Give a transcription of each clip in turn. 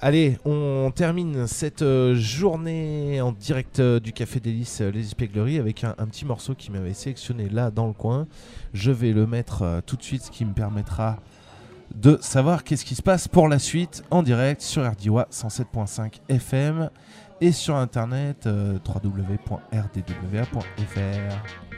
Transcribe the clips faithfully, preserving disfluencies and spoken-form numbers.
Allez, on termine cette euh, journée en direct euh, du Café Délices euh, Les Espiègleries avec un, un petit morceau qui m'avait sélectionné là dans le coin. Je vais le mettre euh, tout de suite, ce qui me permettra de savoir qu'est-ce qui se passe pour la suite en direct sur R D W A cent sept point cinq F M et sur internet euh, w w w point r d w a point f r.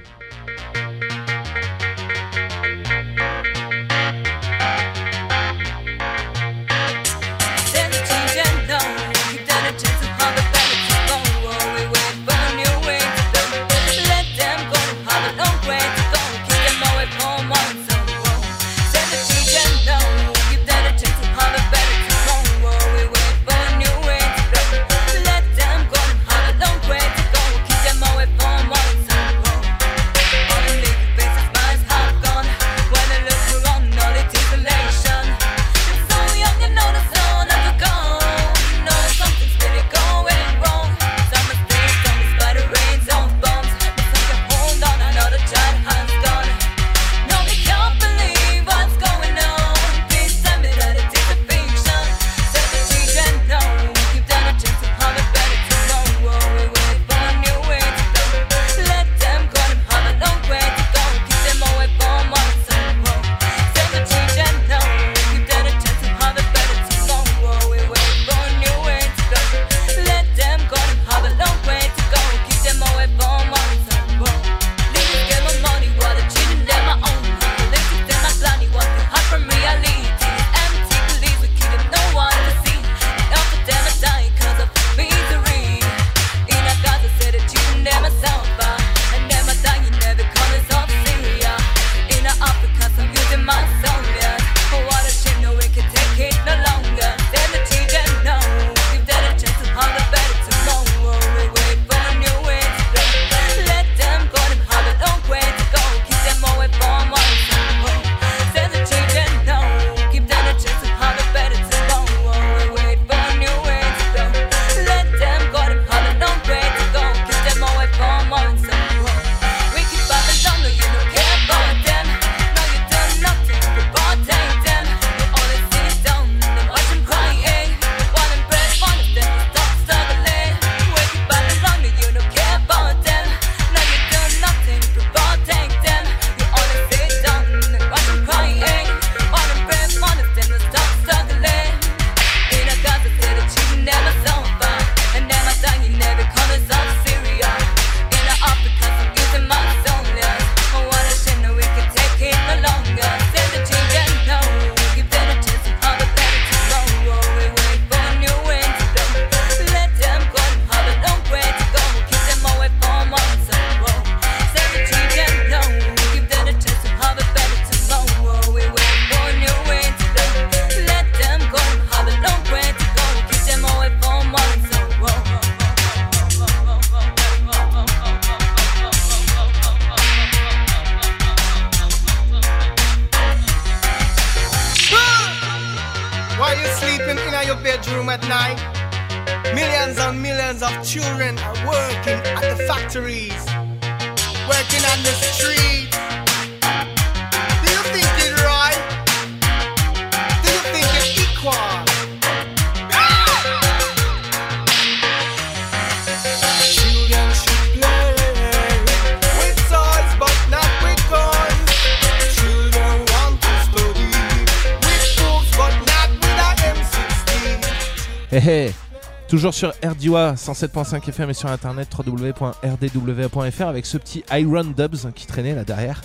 Hey, hey. Toujours sur R D W A cent sept point cinq F M et sur internet w w w point r d w a point f r avec ce petit Iron Dubs qui traînait là derrière.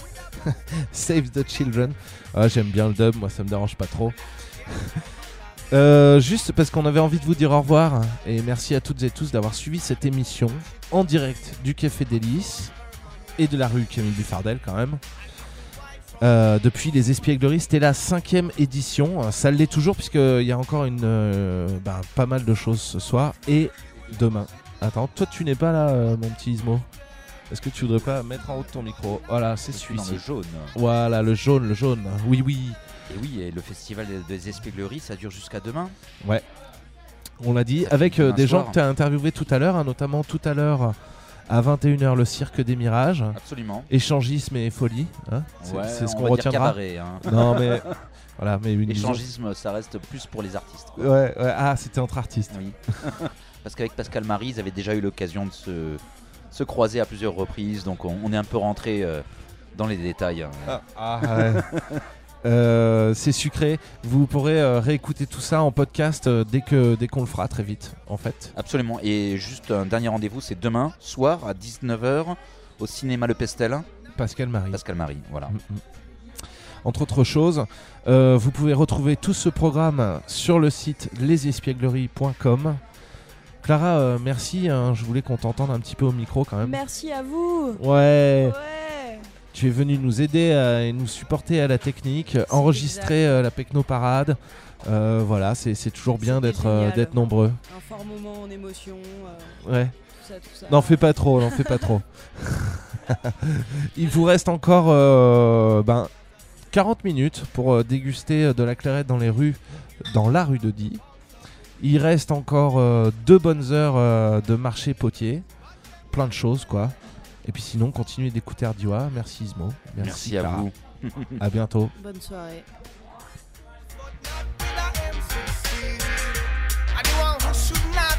Save the Children. Ah, j'aime bien le dub, moi ça me dérange pas trop. euh, juste parce qu'on avait envie de vous dire au revoir et merci à toutes et tous d'avoir suivi cette émission en direct du Café Délices et de la rue Camille Buffardel quand même. Euh, depuis les Espiègleries, c'était la cinquième édition. Ça l'est toujours puisqu'il y a encore une, euh, bah, pas mal de choses ce soir et demain. Attends, toi tu n'es pas là, euh, mon petit Ismo. Est-ce que tu voudrais pas mettre en haut de ton micro ? Voilà, c'est celui-ci. Le jaune. Voilà, le jaune, le jaune. Oui, oui. Et oui, et le festival des Espiègleries, ça dure jusqu'à demain. Ouais. On l'a dit, avec euh, des gens que tu as interviewés tout à l'heure, hein, notamment tout à l'heure À vingt et une heures, le cirque des mirages. Absolument. Échangisme et folie. Hein, c'est, Ouais, c'est ce on qu'on va dire retiendra. cabaret, hein. Non, mais. Voilà, mais une Échangisme, ça reste plus pour les artistes, quoi. Ouais, ouais, ah, c'était entre artistes. Oui. Parce qu'avec Pascal Marie, ils avaient déjà eu l'occasion de se, se croiser à plusieurs reprises, donc on, on est un peu rentré euh, dans les détails. Hein. Ah, ah, ouais. euh, c'est sucré. Vous pourrez euh, réécouter tout ça en podcast euh, dès, que, dès qu'on le fera très vite, en fait. Absolument. Et juste un dernier rendez-vous, c'est demain soir à dix-neuf heures au cinéma Le Pestel. Pascal Marie. Pascal Marie, voilà. Mm-hmm. Entre autres choses, euh, vous pouvez retrouver tout ce programme sur le site les espiègleries point com. Clara, euh, merci. Hein, je voulais qu'on t'entende un petit peu au micro quand même. Merci à vous. Ouais. Ouais. Tu es venu nous aider à, et nous supporter à la technique, c'est enregistrer euh, la Pecno Parade. Euh, voilà, c'est, c'est toujours bien C'était d'être, euh, génial. d'être nombreux. Un fort moment en émotion. Euh, Ouais. tout ça, tout ça. N'en fais pas trop, n'en fais pas trop. Il vous reste encore euh, ben, quarante minutes pour euh, déguster de la clairette dans les rues, dans la rue de Die. Il reste encore euh, deux bonnes heures euh, de marché potier. Plein de choses, quoi. Et puis sinon, continuez d'écouter Ardiois. Merci Ismo. Merci, Merci à Clara. vous. À bientôt. Bonne soirée. I do want to shoot now.